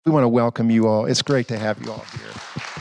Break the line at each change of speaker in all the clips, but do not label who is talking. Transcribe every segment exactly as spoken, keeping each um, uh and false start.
We want to welcome you all. It's great to have you all here.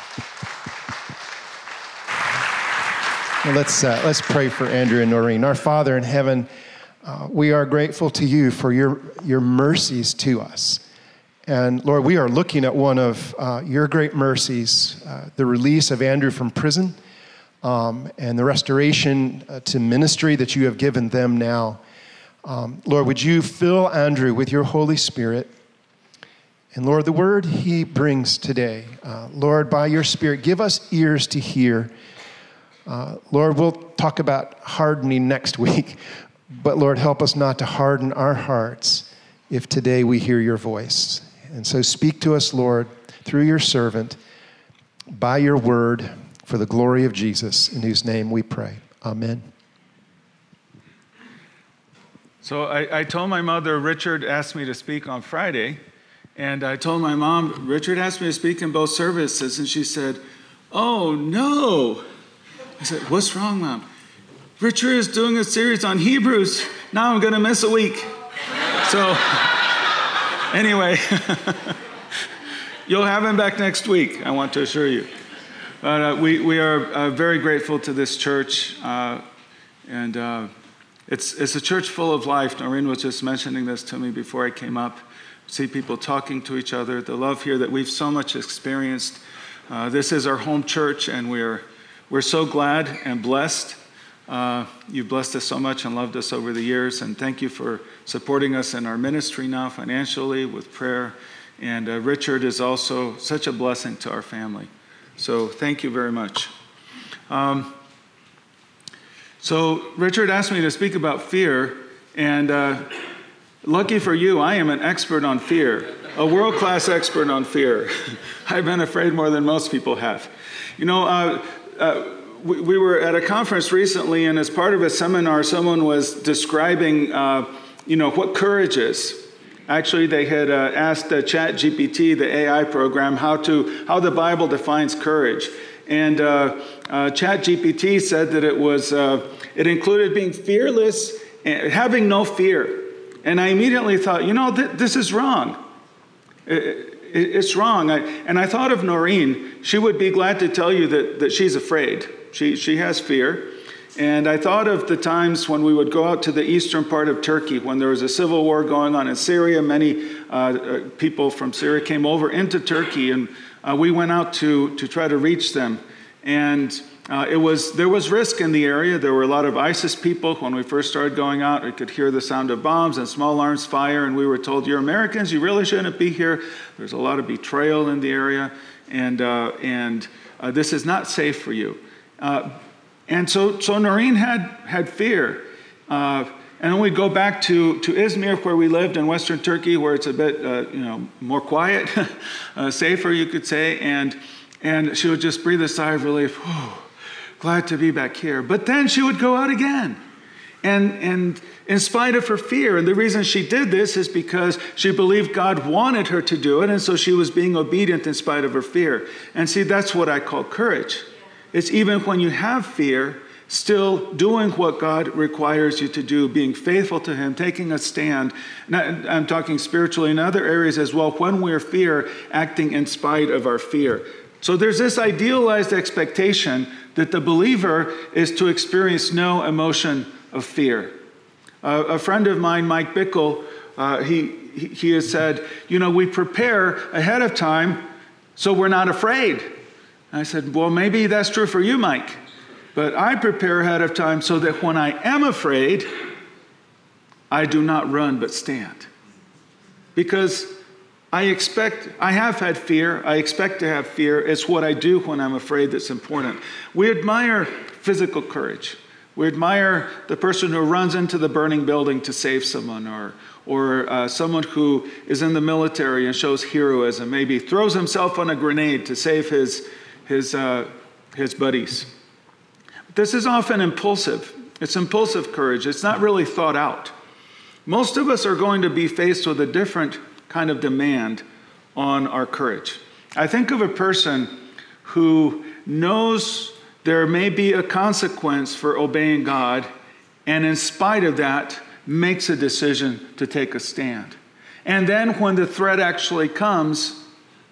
Well, let's, uh, let's pray for Andrew and Noreen. Our Father in heaven, uh, we are grateful to you for your, your mercies to us. And Lord, we are looking at one of uh, your great mercies, uh, the release of Andrew from prison um, and the restoration uh, to ministry that you have given them now. Um, Lord, would you fill Andrew with your Holy Spirit? And Lord, the word he brings today, uh, Lord, by your Spirit, give us ears to hear. Uh, Lord, we'll talk about hardening next week, but Lord, help us not to harden our hearts if today we hear your voice. And so speak to us, Lord, through your servant, by your word, for the glory of Jesus, in whose name we pray. Amen.
So I, I told my mother, Richard asked me to speak on Friday. And I told my mom, Richard asked me to speak in both services, and she said, oh, no. I said, what's wrong, Mom? Richard is doing a series on Hebrews. Now I'm going to miss a week. So anyway, you'll have him back next week, I want to assure you. But uh, we, we are uh, very grateful to this church, uh, and uh, it's, it's a church full of life. Noreen was just mentioning this to me before I came up. See people talking to each other, the love here that we've so much experienced. Uh, this is our home church, and we're we're so glad and blessed. Uh, you've blessed us so much and loved us over the years, and thank you for supporting us in our ministry now financially with prayer. And uh, Richard is also such a blessing to our family. So thank you very much. Um, so Richard asked me to speak about fear, and uh, lucky for you, I am an expert on fear, a world-class expert on fear. I've been afraid more than most people have. You know, uh, uh, we, we were at a conference recently, and as part of a seminar, someone was describing, uh, you know, what courage is. Actually, they had uh, asked uh, ChatGPT, the A I program, how to how the Bible defines courage. And uh, uh, ChatGPT said that it was uh, it included being fearless, and having no fear. And I immediately thought, you know, th- this is wrong. It, it, it's wrong. I, and I thought of Noreen. She would be glad to tell you that, that she's afraid. She, she has fear. And I thought of the times when we would go out to the eastern part of Turkey, when there was a civil war going on in Syria. Many uh, uh, people from Syria came over into Turkey, and uh, we went out to, to try to reach them. And Uh, it was there was risk in the area. There were a lot of ISIS people. When we first started going out, we could hear the sound of bombs and small arms fire, and we were told, you're Americans, you really shouldn't be here. There's a lot of betrayal in the area, and uh, and uh, this is not safe for you. Uh, and so, so Noreen had, had fear. Uh, and then we'd go back to, to Izmir, where we lived in Western Turkey, where it's a bit uh, you know more quiet, uh, safer, you could say, and, and she would just breathe a sigh of relief. Whew. Glad to be back here. But then she would go out again. And, and in spite of her fear, and the reason she did this is because she believed God wanted her to do it, and so she was being obedient in spite of her fear. And see, that's what I call courage. It's even when you have fear, still doing what God requires you to do, being faithful to him, taking a stand. And I, I'm talking spiritually in other areas as well. When we're fear, acting in spite of our fear. So there's this idealized expectation that the believer is to experience no emotion of fear. Uh, a friend of mine, Mike Bickle, uh, he, he, he has said, you know, we prepare ahead of time so we're not afraid. And I said, well, maybe that's true for you, Mike. But I prepare ahead of time so that when I am afraid, I do not run but stand. Because I expect, I have had fear. I expect to have fear. It's what I do when I'm afraid that's important. We admire physical courage. We admire the person who runs into the burning building to save someone, or, or uh, someone who is in the military and shows heroism, maybe throws himself on a grenade to save his, his, uh, his buddies. This is often impulsive. It's impulsive courage. It's not really thought out. Most of us are going to be faced with a different kind of demand on our courage. I think of a person who knows there may be a consequence for obeying God, and in spite of that, makes a decision to take a stand. And then when the threat actually comes,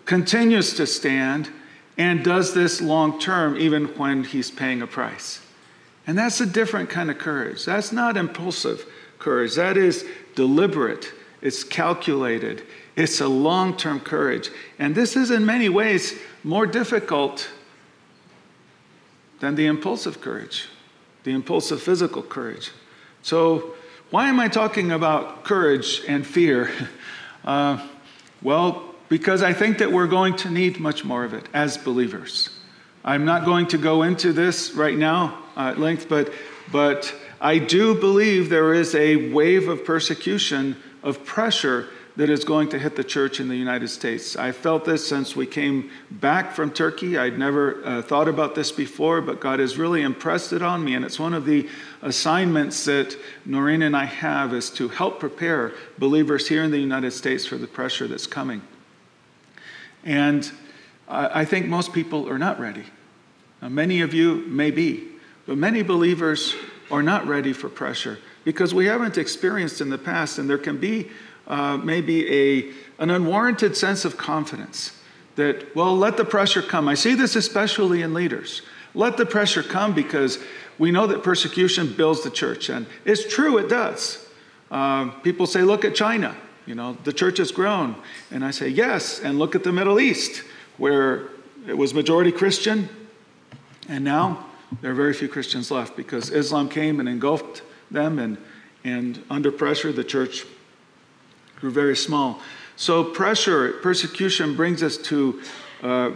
continues to stand, and does this long term even when he's paying a price. And that's a different kind of courage. That's not impulsive courage. That is deliberate. It's calculated. It's a long-term courage. And this is in many ways more difficult than the impulsive courage, the impulsive physical courage. So why am I talking about courage and fear? Uh, well, because I think that we're going to need much more of it as believers. I'm not going to go into this right now uh, at length, but, but I do believe there is a wave of persecution, of pressure that is going to hit the church in the United States. I felt this since we came back from Turkey. I'd never uh, thought about this before, but God has really impressed it on me, and it's one of the assignments that Noreen and I have, is to help prepare believers here in the United States for the pressure that's coming. And I think most people are not ready. Now, many of you may be, but many believers are not ready for pressure because we haven't experienced in the past, and there can be uh, maybe a, an unwarranted sense of confidence that, well, let the pressure come. I see this especially in leaders. Let the pressure come because we know that persecution builds the church, and it's true, it does. Uh, people say, look at China. You know, the church has grown. And I say, yes, and look at the Middle East, where it was majority Christian, and now there are very few Christians left because Islam came and engulfed them, and, and under pressure, the church grew very small. So pressure, persecution brings us to uh,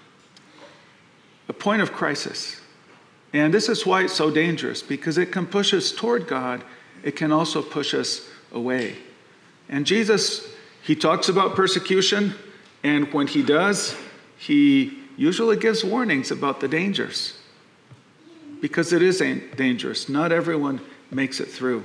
a point of crisis. And this is why it's so dangerous, because it can push us toward God. It can also push us away. And Jesus, he talks about persecution, and when he does, he usually gives warnings about the dangers, because it is dangerous. Not everyone makes it through.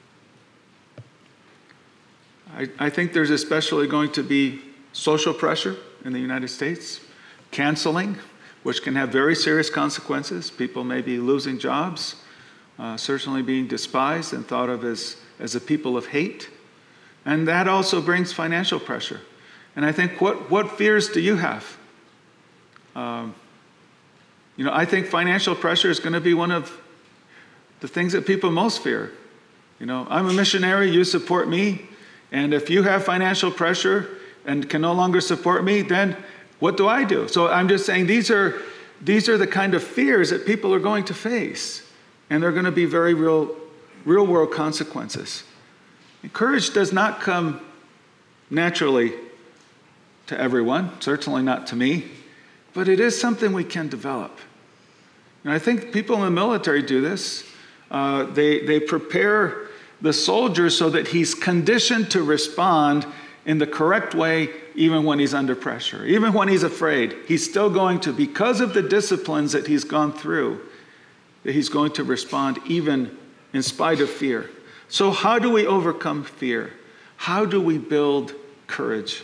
I, I think there's especially going to be social pressure in the United States, canceling, which can have very serious consequences. People may be losing jobs, uh, certainly being despised and thought of as, as a people of hate. And that also brings financial pressure. And I think, what, what fears do you have? Um, you know, I think financial pressure is going to be one of the things that people most fear. You know, I'm a missionary, you support me, and if you have financial pressure and can no longer support me, then what do I do? So I'm just saying these are, these are the kind of fears that people are going to face, and they're going to be very real, real world consequences. And courage does not come naturally to everyone, certainly not to me, but it is something we can develop. And I think people in the military do this. Uh, they, they prepare the soldier so that he's conditioned to respond in the correct way even when he's under pressure. Even when he's afraid, he's still going to, because of the disciplines that he's gone through, that he's going to respond even in spite of fear. So how do we overcome fear? How do we build courage?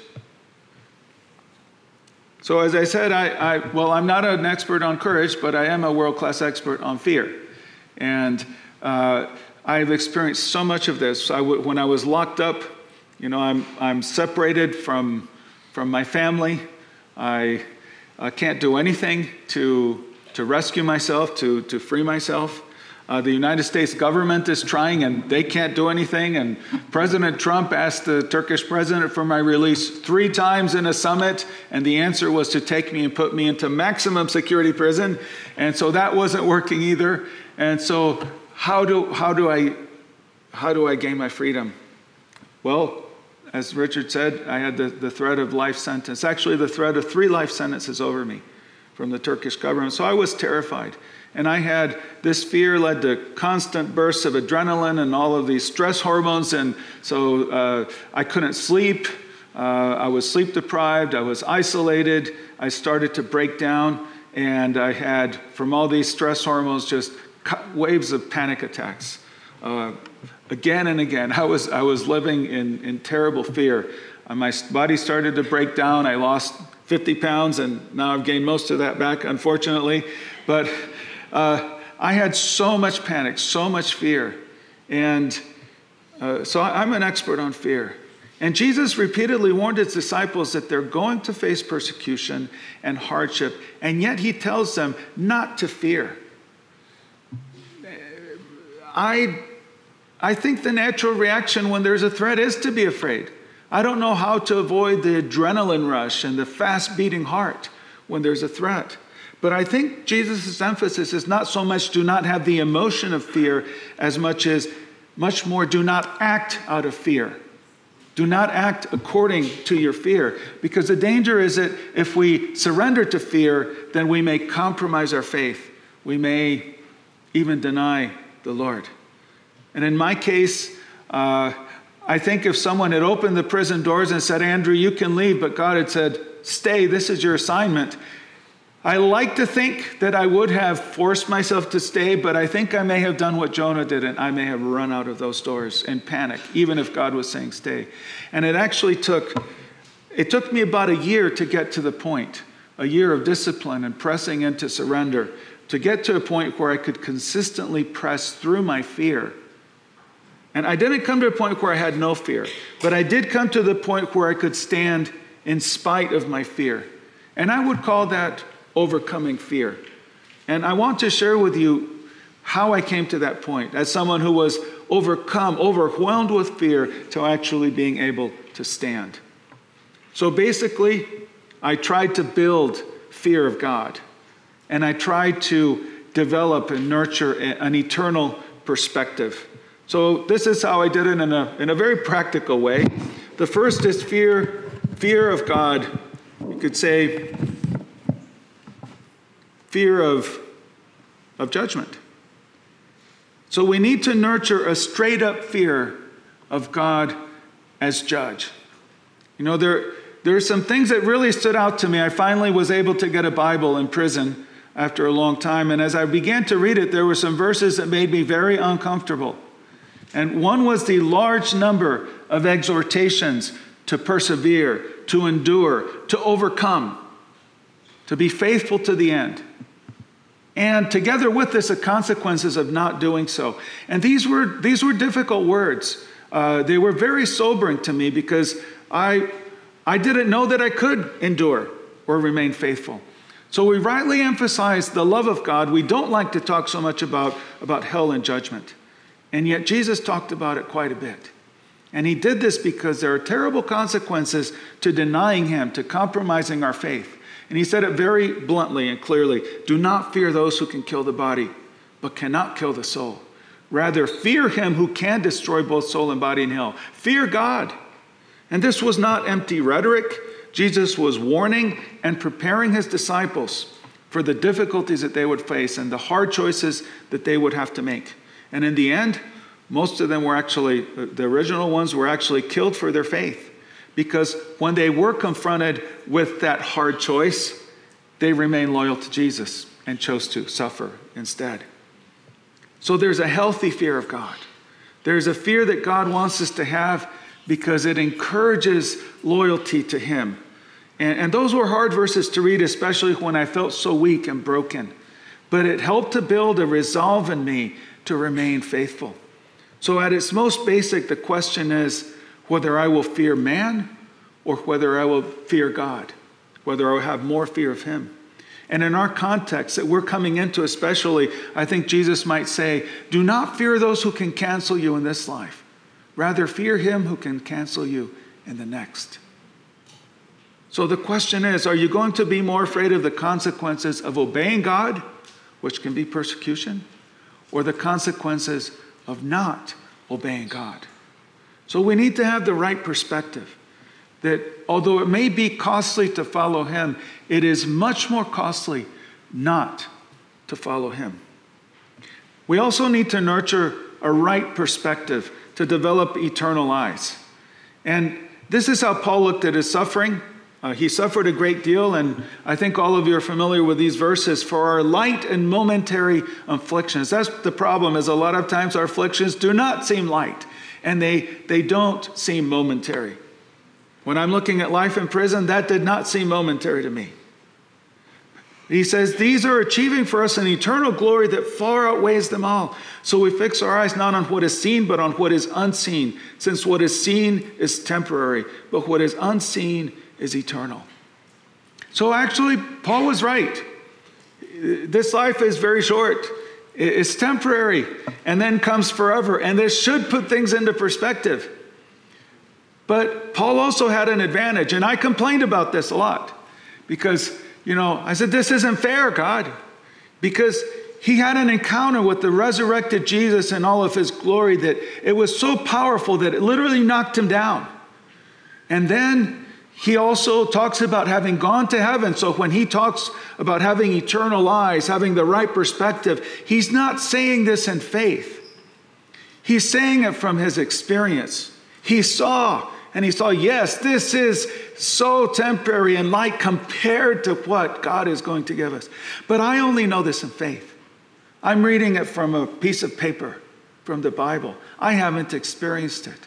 So as I said, I, I well, I'm not an expert on courage, but I am a world-class expert on fear. And uh, I've experienced so much of this. I w- when I was locked up, you know, I'm, I'm separated from, from my family. I uh, can't do anything to, to rescue myself, to, to free myself. Uh, the United States government is trying, and they can't do anything. And President Trump asked the Turkish president for my release three times in a summit, and the answer was to take me and put me into maximum security prison. And so that wasn't working either. And so how do how do I how do I gain my freedom? Well, as Richard said, I had the, the threat of life sentence. Actually, the threat of three life sentences over me from the Turkish government. So I was terrified. And I had, this fear led to constant bursts of adrenaline and all of these stress hormones. And so uh, I couldn't sleep. Uh, I was sleep deprived. I was isolated. I started to break down. And I had, from all these stress hormones, just waves of panic attacks. Uh, again and again, I was, I was living in, in terrible fear. Uh, my body started to break down. I lost fifty pounds, and now I've gained most of that back, unfortunately. But Uh, I had so much panic, so much fear. And uh, so I, I'm an expert on fear. And Jesus repeatedly warned his disciples that they're going to face persecution and hardship, and yet he tells them not to fear. I, I think the natural reaction when there's a threat is to be afraid. I don't know how to avoid the adrenaline rush and the fast-beating heart when there's a threat. But I think Jesus' emphasis is not so much do not have the emotion of fear as much as much more do not act out of fear. Do not act according to your fear. Because the danger is that if we surrender to fear, then we may compromise our faith. We may even deny the Lord. And in my case, uh, I think if someone had opened the prison doors and said, Andrew, you can leave, but God had said, stay, this is your assignment, I like to think that I would have forced myself to stay, but I think I may have done what Jonah did, and I may have run out of those doors in panic, even if God was saying stay. And it actually took, it took me about a year to get to the point, a year of discipline and pressing into surrender, to get to a point where I could consistently press through my fear. And I didn't come to a point where I had no fear, but I did come to the point where I could stand in spite of my fear. And I would call that overcoming fear. And I want to share with you how I came to that point as someone who was overcome, overwhelmed with fear, to actually being able to stand. So basically, I tried to build fear of God, and I tried to develop and nurture an eternal perspective. So this is how I did it in a, in a very practical way. The first is fear, fear of God. You could say fear of, of judgment. So we need to nurture a straight up fear of God as judge. You know, there, there are some things that really stood out to me. I finally was able to get a Bible in prison after a long time. And as I began to read it, there were some verses that made me very uncomfortable. And one was the large number of exhortations to persevere, to endure, to overcome, to be faithful to the end. And together with this, the consequences of not doing so. And these were, these were difficult words. Uh, they were very sobering to me because I, I didn't know that I could endure or remain faithful. So we rightly emphasize the love of God. We don't like to talk so much about, about hell and judgment. And yet Jesus talked about it quite a bit. And he did this because there are terrible consequences to denying him, to compromising our faith. And he said it very bluntly and clearly. Do not fear those who can kill the body, but cannot kill the soul. Rather, fear him who can destroy both soul and body in hell. Fear God. And this was not empty rhetoric. Jesus was warning and preparing his disciples for the difficulties that they would face and the hard choices that they would have to make. And in the end, most of them were actually, the original ones were actually killed for their faith. Because when they were confronted with that hard choice, they remained loyal to Jesus and chose to suffer instead. So there's a healthy fear of God. There's a fear that God wants us to have because it encourages loyalty to him. And, and those were hard verses to read, especially when I felt so weak and broken. But it helped to build a resolve in me to remain faithful. So at its most basic, the question is whether I will fear man or whether I will fear God, whether I will have more fear of him. And in our context that we're coming into especially, I think Jesus might say, do not fear those who can cancel you in this life. Rather, fear him who can cancel you in the next. So the question is, are you going to be more afraid of the consequences of obeying God, which can be persecution, or the consequences of not obeying God? So we need to have the right perspective that although it may be costly to follow him, it is much more costly not to follow him. We also need to nurture a right perspective to develop eternal eyes. And this is how Paul looked at his suffering. Uh, he suffered a great deal, and I think all of you are familiar with these verses. For our light and momentary afflictions. That's the problem, is a lot of times our afflictions do not seem light, and they, they don't seem momentary. When I'm looking at life in prison, that did not seem momentary to me. He says, these are achieving for us an eternal glory that far outweighs them all. So we fix our eyes not on what is seen, but on what is unseen, since what is seen is temporary, but what is unseen is eternal. So actually, Paul was right. This life is very short. It's temporary, and then comes forever. And this should put things into perspective. But Paul also had an advantage, and I complained about this a lot. Because, you know, I said, this isn't fair, God. Because he had an encounter with the resurrected Jesus in all of his glory that it was so powerful that it literally knocked him down. And then he also talks about having gone to heaven. So when he talks about having eternal eyes, having the right perspective, he's not saying this in faith. He's saying it from his experience. He saw, and he saw, yes, this is so temporary and light compared to what God is going to give us. But I only know this in faith. I'm reading it from a piece of paper, from the Bible. I haven't experienced it.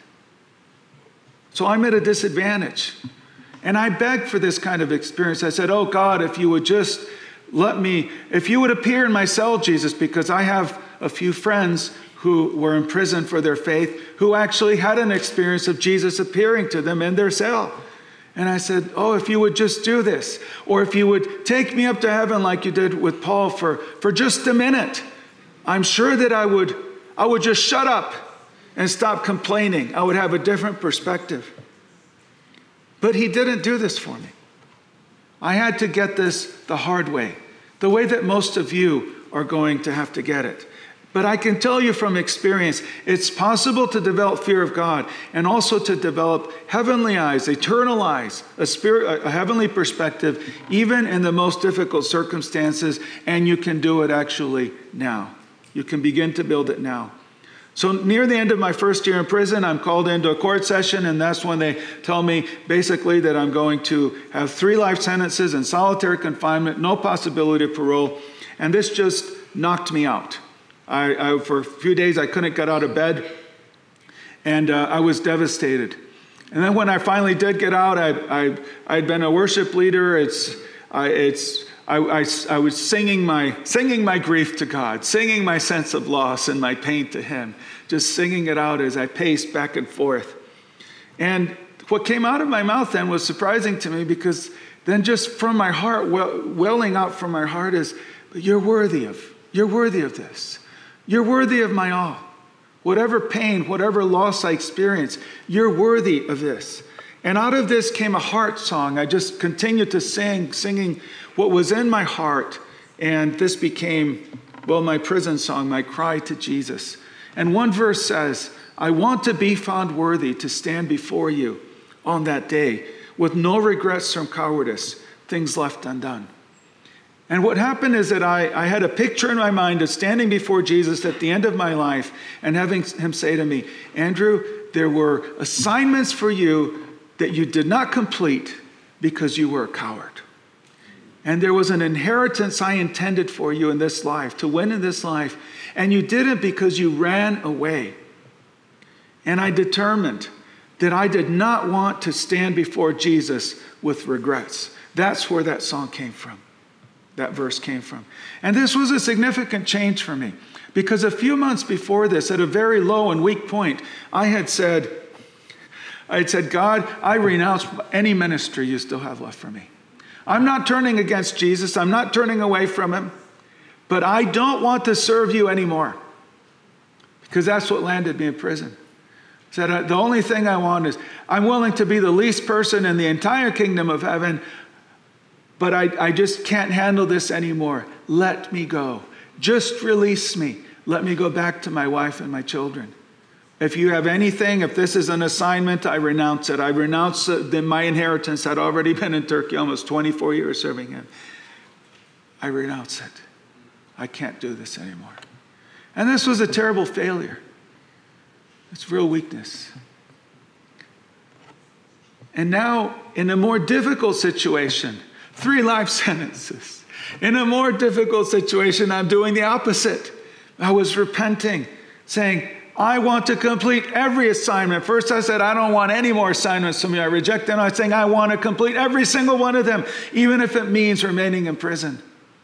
So I'm at a disadvantage. And I begged for this kind of experience. I said, oh God, if you would just let me, if you would appear in my cell, Jesus, because I have a few friends who were in prison for their faith, who actually had an experience of Jesus appearing to them in their cell. And I said, oh, if you would just do this, or if you would take me up to heaven like you did with Paul for, for just a minute, I'm sure that I would, I would just shut up and stop complaining. I would have a different perspective. But he didn't do this for me. I had to get this the hard way, the way that most of you are going to have to get it. But I can tell you from experience, it's possible to develop fear of God and also to develop heavenly eyes, eternal eyes, a spirit, a heavenly perspective, even in the most difficult circumstances. And you can do it actually now. You can begin to build it now. So near the end of my first year in prison, I'm called into a court session, and that's when they tell me basically that I'm going to have three life sentences in solitary confinement, no possibility of parole. And this just knocked me out. I, I, for a few days, I couldn't get out of bed, and uh, I was devastated. And then when I finally did get out, I, I, I'd been a worship leader. It's, I, it's, I, I, I was singing my, singing my grief to God, singing my sense of loss and my pain to Him, just singing it out as I paced back and forth. And what came out of my mouth then was surprising to me, because then just from my heart, well, welling out from my heart is, but you're worthy of, you're worthy of this. You're worthy of my all. Whatever pain, whatever loss I experience, you're worthy of this. And out of this came a heart song. I just continued to sing, singing what was in my heart. And this became, well, my prison song, my cry to Jesus. And one verse says, I want to be found worthy to stand before you on that day with no regrets from cowardice, things left undone. And what happened is that I, I had a picture in my mind of standing before Jesus at the end of my life and having him say to me, Andrew, there were assignments for you that you did not complete because you were a coward. And there was an inheritance I intended for you in this life, to win in this life, and you didn't because you ran away. And I determined that I did not want to stand before Jesus with regrets. That's where that song came from. That verse came from. And this was a significant change for me, because a few months before this, at a very low and weak point, I had said, I had said, God, I renounce any ministry you still have left for me. I'm not turning against Jesus. I'm not turning away from him, but I don't want to serve you anymore, because that's what landed me in prison. I said, the only thing I want is, I'm willing to be the least person in the entire kingdom of heaven, but I, I just can't handle this anymore. Let me go. Just release me. Let me go back to my wife and my children. If you have anything, if this is an assignment, I renounce it. I renounce the, my inheritance. I'd already been in Turkey almost twenty-four years serving him. I renounce it. I can't do this anymore. And this was a terrible failure. It's real weakness. And now, in a more difficult situation, three life sentences. In a more difficult situation, I'm doing the opposite. I was repenting, saying, I want to complete every assignment. First I said, I don't want any more assignments from you. I reject them. I was saying, I want to complete every single one of them, even if it means remaining in prison.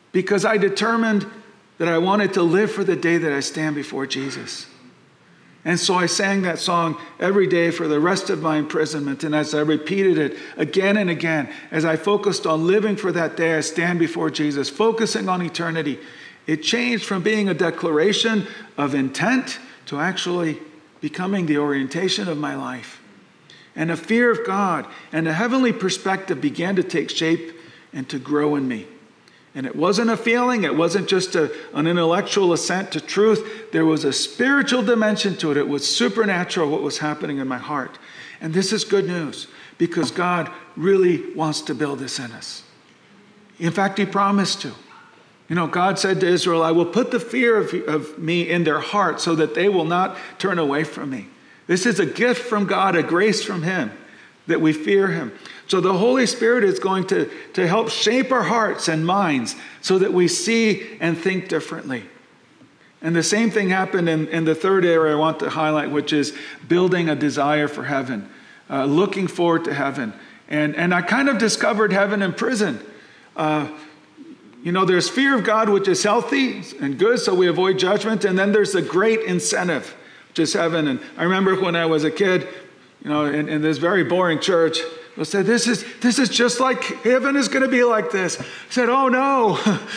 because I determined that I wanted to live for the day that I stand before Jesus. And so I sang that song every day for the rest of my imprisonment. And as I repeated it again and again, as I focused on living for that day I stand before Jesus, focusing on eternity, it changed from being a declaration of intent to actually becoming the orientation of my life. And a fear of God and a heavenly perspective began to take shape and to grow in me. And it wasn't a feeling. It wasn't just a, an intellectual assent to truth. There was a spiritual dimension to it. It was supernatural what was happening in my heart. And this is good news because God really wants to build this in us. In fact, he promised to. You know, God said to Israel, I will put the fear of, of me in their heart so that they will not turn away from me. This is a gift from God, a grace from him, that we fear him. So the Holy Spirit is going to, to help shape our hearts and minds so that we see and think differently. And the same thing happened in, in the third area I want to highlight, which is building a desire for heaven, uh, looking forward to heaven. And, and I kind of discovered heaven in prison. Uh, you know, there's fear of God, which is healthy and good, so we avoid judgment. And then there's the great incentive, which is heaven. And I remember when I was a kid, you know, in, in this very boring church, I said, this is, this is just like heaven is going to be like this. I said, oh no.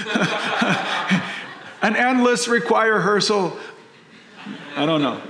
An endless require rehearsal. I don't know.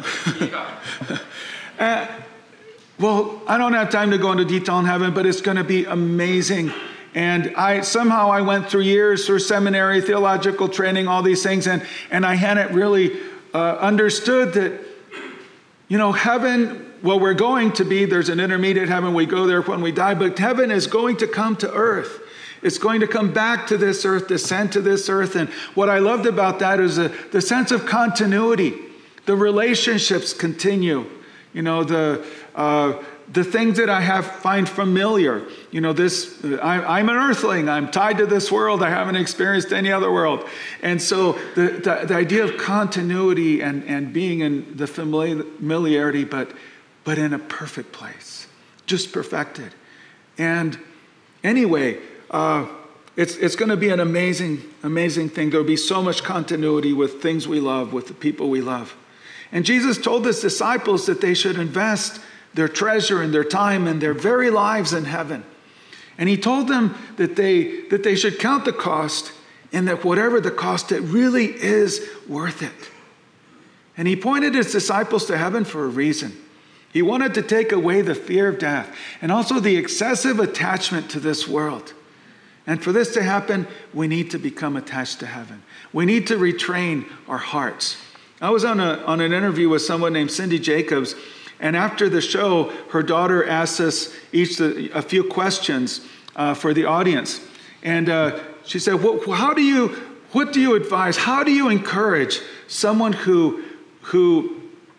uh, well, I don't have time to go into detail on heaven, but it's going to be amazing. And I somehow I went through years through seminary, theological training, all these things, and, and I hadn't really uh, understood that, you know, heaven, well, we're going to be, there's an intermediate heaven, we go there when we die, but heaven is going to come to earth. It's going to come back to this earth, descend to this earth. And what I loved about that is the, the sense of continuity. The relationships continue. You know, the uh, the things that I have find familiar. You know, this, I, I'm an earthling. I'm tied to this world. I haven't experienced any other world. And so the, the, the idea of continuity and, and being in the familiarity, but but in a perfect place, just perfected. And anyway, uh, it's it's going to be an amazing, amazing thing. There'll be so much continuity with things we love, with the people we love. And Jesus told his disciples that they should invest their treasure and their time and their very lives in heaven. And he told them that they that they should count the cost, and that whatever the cost, it really is worth it. And he pointed his disciples to heaven for a reason. He wanted to take away the fear of death and also the excessive attachment to this world. And for this to happen, we need to become attached to heaven. We need to retrain our hearts. I was on a on an interview with someone named Cindy Jacobs, and after the show, her daughter asked us each a few questions uh, for the audience. And uh, she said, well, how do you, what do you advise? How do you encourage someone who who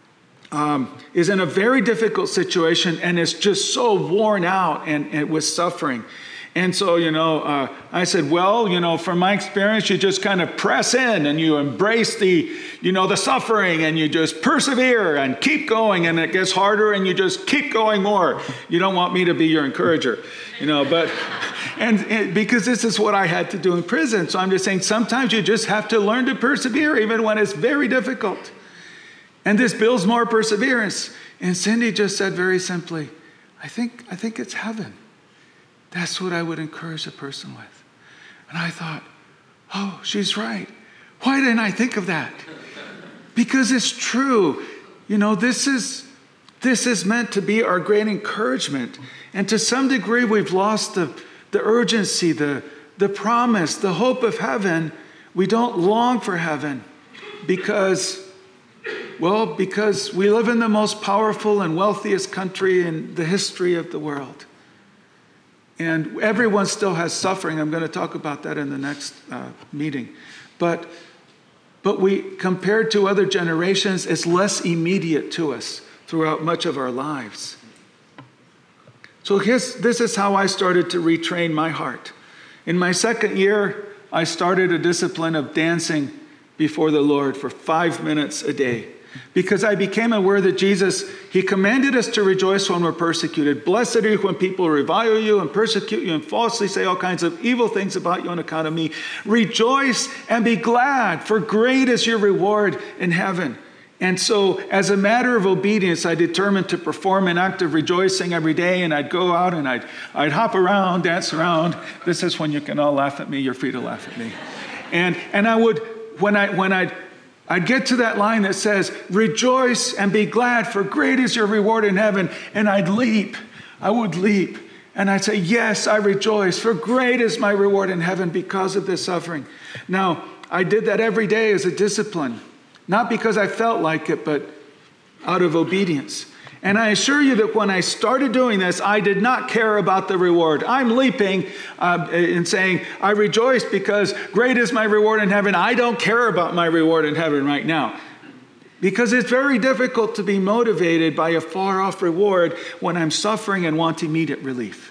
Um, is in a very difficult situation and is just so worn out and, and with suffering? And so, you know, uh, I said, well, you know, from my experience, you just kind of press in and you embrace the, you know, the suffering, and you just persevere and keep going, and it gets harder and you just keep going more. You don't want me to be your encourager, you know, but, and, and because this is what I had to do in prison. So I'm just saying, sometimes you just have to learn to persevere even when it's very difficult. And this builds more perseverance. And Cindy just said very simply, I think I think it's heaven. That's what I would encourage a person with. And I thought, oh, she's right. Why didn't I think of that? Because it's true. You know, this is this is meant to be our great encouragement. And to some degree, we've lost the, the urgency, the, the promise, the hope of heaven. We don't long for heaven because Well, because we live in the most powerful and wealthiest country in the history of the world. And everyone still has suffering. I'm going to talk about that in the next uh, meeting. But, but we, compared to other generations, it's less immediate to us throughout much of our lives. So here's, this is how I started to retrain my heart. In my second year, I started a discipline of dancing before the Lord for five minutes a day. because I became aware that Jesus, he commanded us to rejoice when we're persecuted. Blessed are you when people revile you and persecute you and falsely say all kinds of evil things about you on account of me. Rejoice and be glad, for great is your reward in heaven. And so as a matter of obedience, I determined to perform an act of rejoicing every day, and I'd go out and I'd, I'd hop around, dance around. This is when you can all laugh at me. You're free to laugh at me. And, and I would, when, I, when I'd, I'd get to that line that says, rejoice and be glad, for great is your reward in heaven. And I'd leap. I would leap. And I'd say, yes, I rejoice, for great is my reward in heaven because of this suffering. Now, I did that every day as a discipline, not because I felt like it, but out of obedience. And I assure you that when I started doing this, I did not care about the reward. I'm leaping uh, and saying, I rejoice because great is my reward in heaven. I don't care about my reward in heaven right now. Because it's very difficult to be motivated by a far-off reward when I'm suffering and want immediate relief.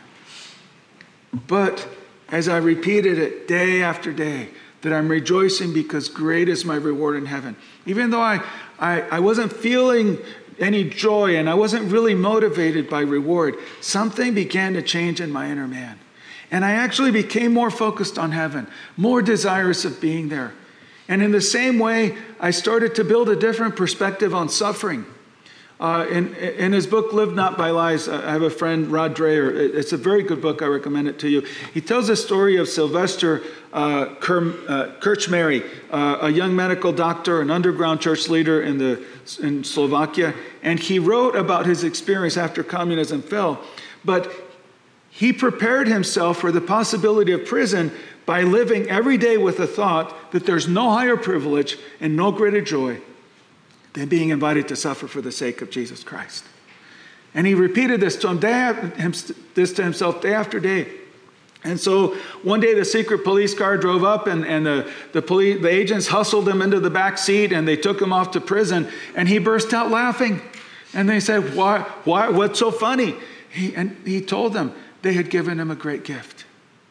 But as I repeated it day after day, that I'm rejoicing because great is my reward in heaven. Even though I, I, I wasn't feeling any joy and I wasn't really motivated by reward, something began to change in my inner man. And I actually became more focused on heaven, more desirous of being there. And in the same way, I started to build a different perspective on suffering. Uh, in, in his book, Live Not by Lies, I have a friend, Rod Dreher. It's a very good book. I recommend it to you. He tells the story of Sylvester uh, Krčmáry, uh, a young medical doctor, an underground church leader in, the, in Slovakia. And he wrote about his experience after communism fell. But he prepared himself for the possibility of prison by living every day with the thought that there's no higher privilege and no greater joy than being invited to suffer for the sake of Jesus Christ. And he repeated this to him, day, this to himself day after day. And so one day the secret police car drove up and, and the, the, police, the agents hustled him into the back seat and they took him off to prison, and he burst out laughing. And they said, why, why, what's so funny? He, and he told them they had given him a great gift.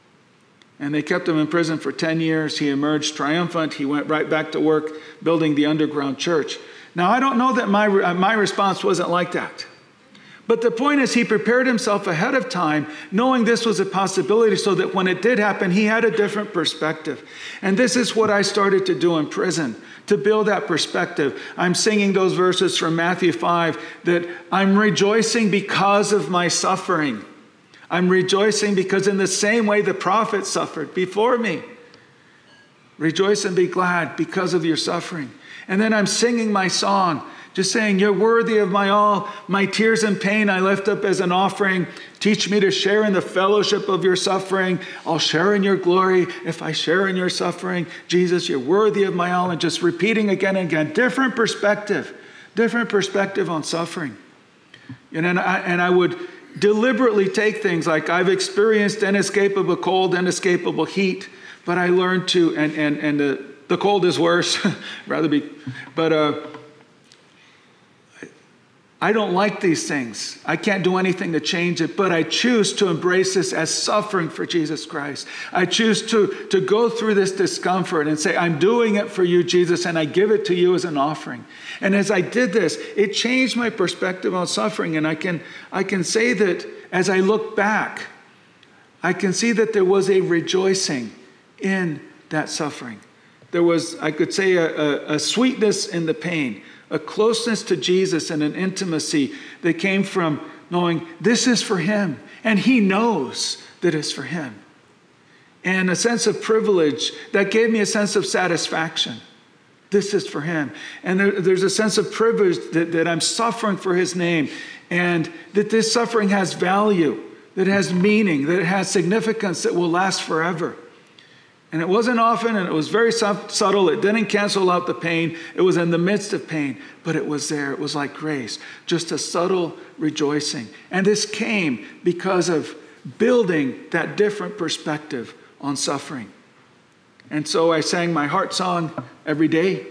And they kept him in prison for ten years. He emerged triumphant. He went right back to work building the underground church. Now, I don't know that my, my response wasn't like that. But the point is, he prepared himself ahead of time, knowing this was a possibility, so that when it did happen, he had a different perspective. And this is what I started to do in prison, to build that perspective. I'm singing those verses from Matthew five, that I'm rejoicing because of my suffering. I'm rejoicing because in the same way the prophets suffered before me. Rejoice and be glad because of your suffering. And then I'm singing my song, just saying, you're worthy of my all. My tears and pain I lift up as an offering. Teach me to share in the fellowship of your suffering. I'll share in your glory if I share in your suffering. Jesus, you're worthy of my all. And just repeating again and again, different perspective, different perspective on suffering. And then I, and I would deliberately take things like, I've experienced inescapable cold, inescapable heat, but I learned to, and, and, and the, the cold is worse, rather be, but uh, I don't like these things. I can't do anything to change it, but I choose to embrace this as suffering for Jesus Christ. I choose to, to go through this discomfort and say, I'm doing it for you, Jesus, and I give it to you as an offering. And as I did this, it changed my perspective on suffering. And I can, I can say that as I look back, I can see that there was a rejoicing in that suffering. There was, I could say, a, a, a sweetness in the pain, a closeness to Jesus and an intimacy that came from knowing this is for him, and he knows that it's for him. And a sense of privilege that gave me a sense of satisfaction. This is for him. And there, there's a sense of privilege that, that I'm suffering for his name, and that this suffering has value, that it has meaning, that it has significance that will last forever. And it wasn't often, and it was very subtle. It didn't cancel out the pain. It was in the midst of pain, but it was there. It was like grace, just a subtle rejoicing. And this came because of building that different perspective on suffering. And so I sang my heart song every day.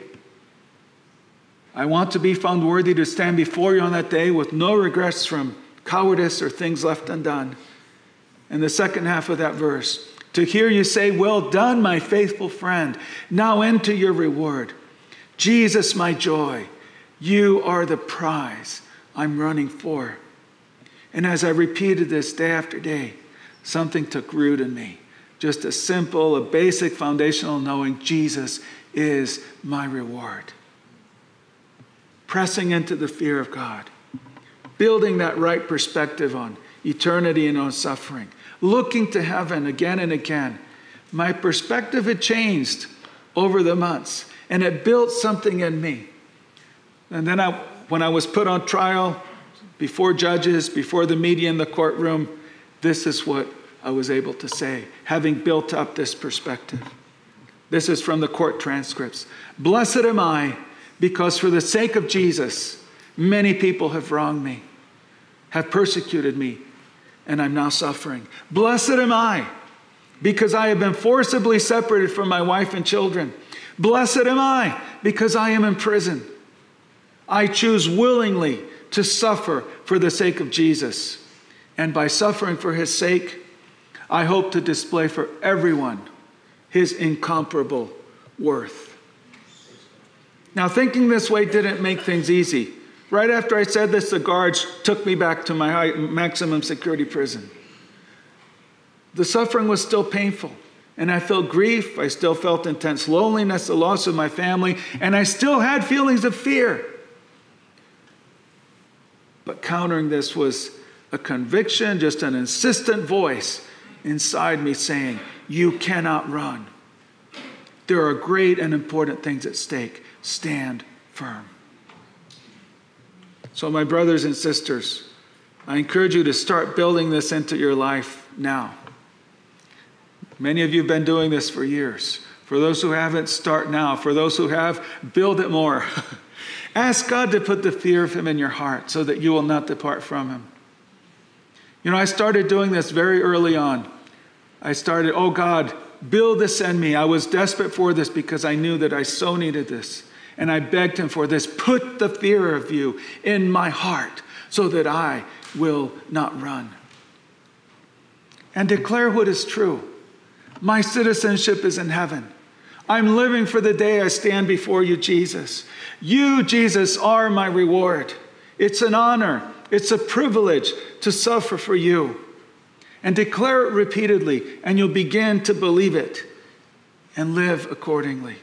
I want to be found worthy to stand before you on that day with no regrets from cowardice or things left undone. And the second half of that verse, to hear you say, well done, my faithful friend. Now enter your reward. Jesus, my joy. You are the prize I'm running for. And as I repeated this day after day, something took root in me. Just a simple, a basic foundational knowing Jesus is my reward. Pressing into the fear of God. Building that right perspective on eternity and on suffering. Looking to heaven again and again. My perspective had changed over the months, and it built something in me. And then I, when I was put on trial, before judges, before the media in the courtroom, this is what I was able to say, having built up this perspective. This is from the court transcripts. Blessed am I, because for the sake of Jesus, many people have wronged me, have persecuted me, and I'm now suffering. Blessed am I, because I have been forcibly separated from my wife and children. Blessed am I, because I am in prison. I choose willingly to suffer for the sake of Jesus. And by suffering for his sake, I hope to display for everyone his incomparable worth. Now, thinking this way didn't make things easy. Right after I said this, the guards took me back to my high, maximum security prison. The suffering was still painful, and I felt grief. I still felt intense loneliness, the loss of my family, and I still had feelings of fear. But countering this was a conviction, just an insistent voice inside me saying, you cannot run. There are great and important things at stake. Stand firm. So my brothers and sisters, I encourage you to start building this into your life now. Many of you have been doing this for years. For those who haven't, start now. For those who have, build it more. Ask God to put the fear of him in your heart so that you will not depart from him. You know, I started doing this very early on. I started, oh God, build this in me. I was desperate for this because I knew that I so needed this. And I begged him for this. Put the fear of you in my heart so that I will not run. And declare what is true. My citizenship is in heaven. I'm living for the day I stand before you, Jesus. You, Jesus, are my reward. It's an honor. It's a privilege to suffer for you. And declare it repeatedly, and you'll begin to believe it and live accordingly.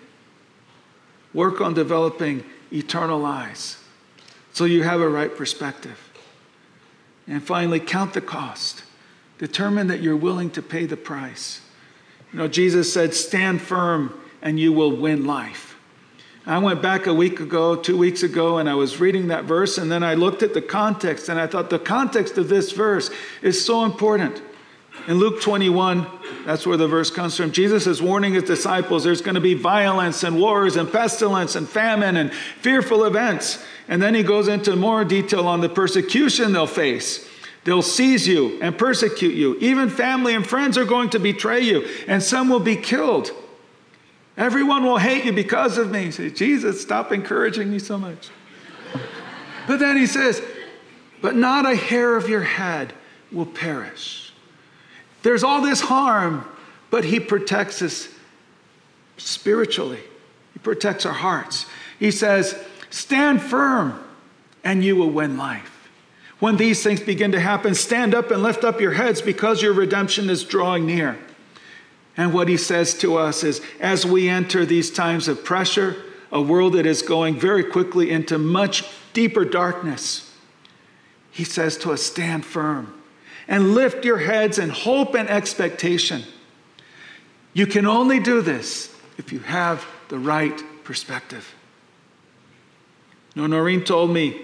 Work on developing eternal eyes so you have a right perspective. And finally, count the cost. Determine that you're willing to pay the price. You know, Jesus said, stand firm and you will win life. I went back a week ago, two weeks ago, and I was reading that verse, and then I looked at the context, and I thought the context of this verse is so important. In Luke twenty-one, that's where the verse comes from. Jesus is warning his disciples there's going to be violence and wars and pestilence and famine and fearful events. And then he goes into more detail on the persecution they'll face. They'll seize you and persecute you. Even family and friends are going to betray you, and some will be killed. Everyone will hate you because of me. You say, Jesus, stop encouraging me so much. But then he says, but not a hair of your head will perish. There's all this harm, but he protects us spiritually. He protects our hearts. He says, stand firm and you will win life. When these things begin to happen, stand up and lift up your heads because your redemption is drawing near. And what he says to us is, as we enter these times of pressure, a world that is going very quickly into much deeper darkness, he says to us, stand firm and lift your heads in hope and expectation. You can only do this if you have the right perspective. You know, Noreen told me,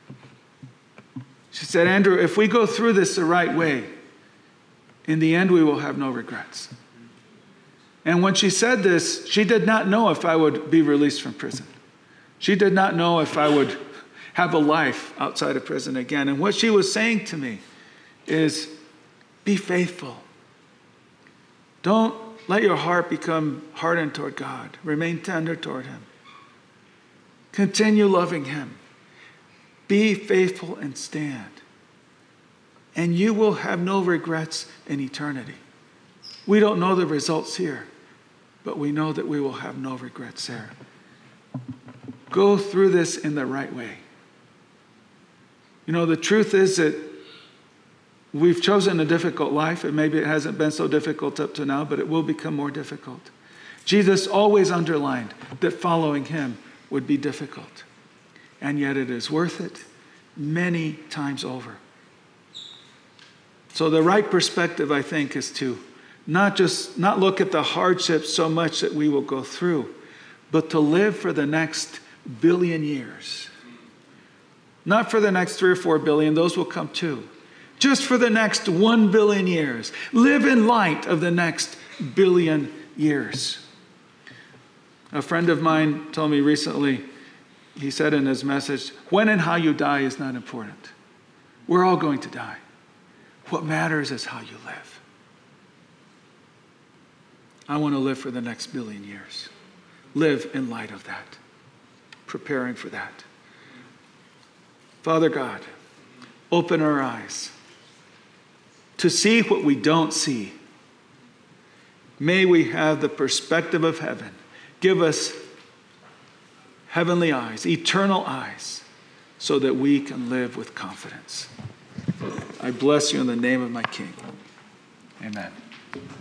she said, Andrew, if we go through this the right way, in the end we will have no regrets. And when she said this, she did not know if I would be released from prison. She did not know if I would have a life outside of prison again. And what she was saying to me is, be faithful. Don't let your heart become hardened toward God. Remain tender toward him. Continue loving him. Be faithful and stand. And you will have no regrets in eternity. We don't know the results here, but we know that we will have no regrets there. Go through this in the right way. You know, the truth is that we've chosen a difficult life, and maybe it hasn't been so difficult up to now, but it will become more difficult. Jesus always underlined that following him would be difficult, and yet it is worth it many times over. So the right perspective, I think, is to not just not look at the hardships so much that we will go through, but to live for the next billion years. Not for the next three or four billion, those will come too. Just for the next one billion years. Live in light of the next billion years. A friend of mine told me recently, he said in his message, when and how you die is not important. We're all going to die. What matters is how you live. I want to live for the next billion years. Live in light of that. Preparing for that. Father God, open our eyes to see what we don't see. May we have the perspective of heaven. Give us heavenly eyes, eternal eyes, so that we can live with confidence. I bless you in the name of my King. Amen.